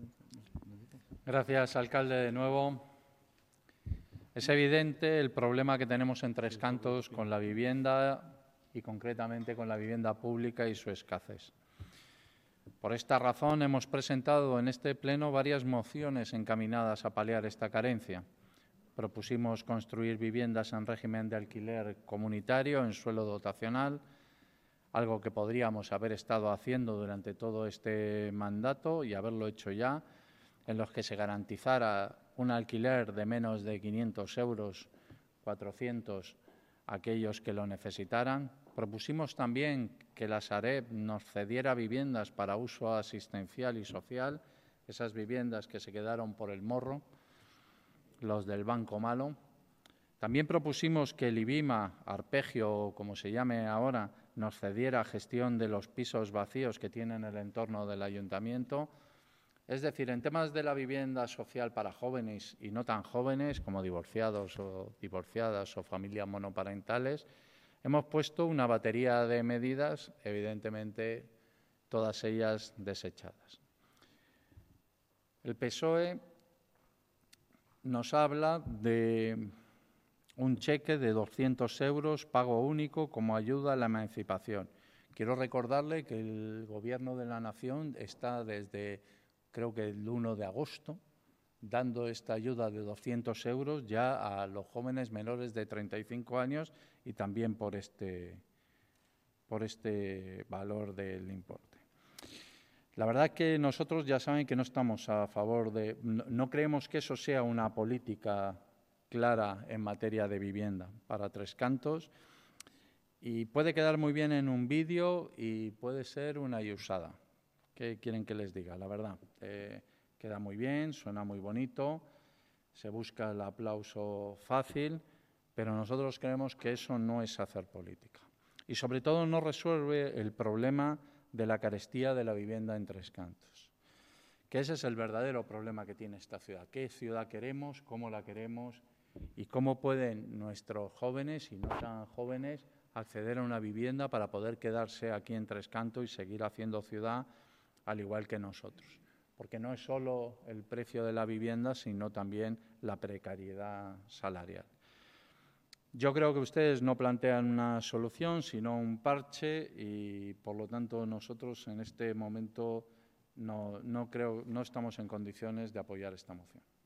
Gracias, alcalde, de nuevo. Es evidente el problema que tenemos en Tres Cantos con la vivienda y concretamente con la vivienda pública y su escasez. Por esta razón hemos presentado en este pleno varias mociones encaminadas a paliar esta carencia. Propusimos construir viviendas en régimen de alquiler comunitario en suelo dotacional, algo que podríamos haber estado haciendo durante todo este mandato y haberlo hecho ya, en los que se garantizara un alquiler de menos de 500 euros, 400 a aquellos que lo necesitaran. Propusimos también que la Sareb nos cediera viviendas para uso asistencial y social, esas viviendas que se quedaron por el morro, los del Banco Malo. También propusimos que el IBIMA, Arpegio o como se llame ahora, nos cediera gestión de los pisos vacíos que tienen el entorno del ayuntamiento. Es decir, en temas de la vivienda social para jóvenes y no tan jóvenes, como divorciados o divorciadas o familias monoparentales, hemos puesto una batería de medidas, evidentemente todas ellas desechadas. El PSOE nos habla de un cheque de 200 euros, pago único, como ayuda a la emancipación. Quiero recordarle que el Gobierno de la Nación está desde, creo que el 1 de agosto, dando esta ayuda de 200 euros ya a los jóvenes menores de 35 años y también por este valor del importe. La verdad es que nosotros ya saben que no estamos a favor de... No creemos que eso sea una política clara en materia de vivienda para Tres Cantos y puede quedar muy bien en un vídeo y puede ser una iusada. ¿Qué quieren que les diga? La verdad, queda muy bien, suena muy bonito, se busca el aplauso fácil, pero nosotros creemos que eso no es hacer política. Y sobre todo no resuelve el problema de la carestía de la vivienda en Tres Cantos, que ese es el verdadero problema que tiene esta ciudad. ¿Qué ciudad queremos? ¿Cómo la queremos? ¿Y cómo pueden nuestros jóvenes y no tan jóvenes acceder a una vivienda para poder quedarse aquí en Tres Cantos y seguir haciendo ciudad al igual que nosotros? Porque no es solo el precio de la vivienda, sino también la precariedad salarial. Yo creo que ustedes no plantean una solución, sino un parche y, por lo tanto, nosotros en este momento no estamos en condiciones de apoyar esta moción.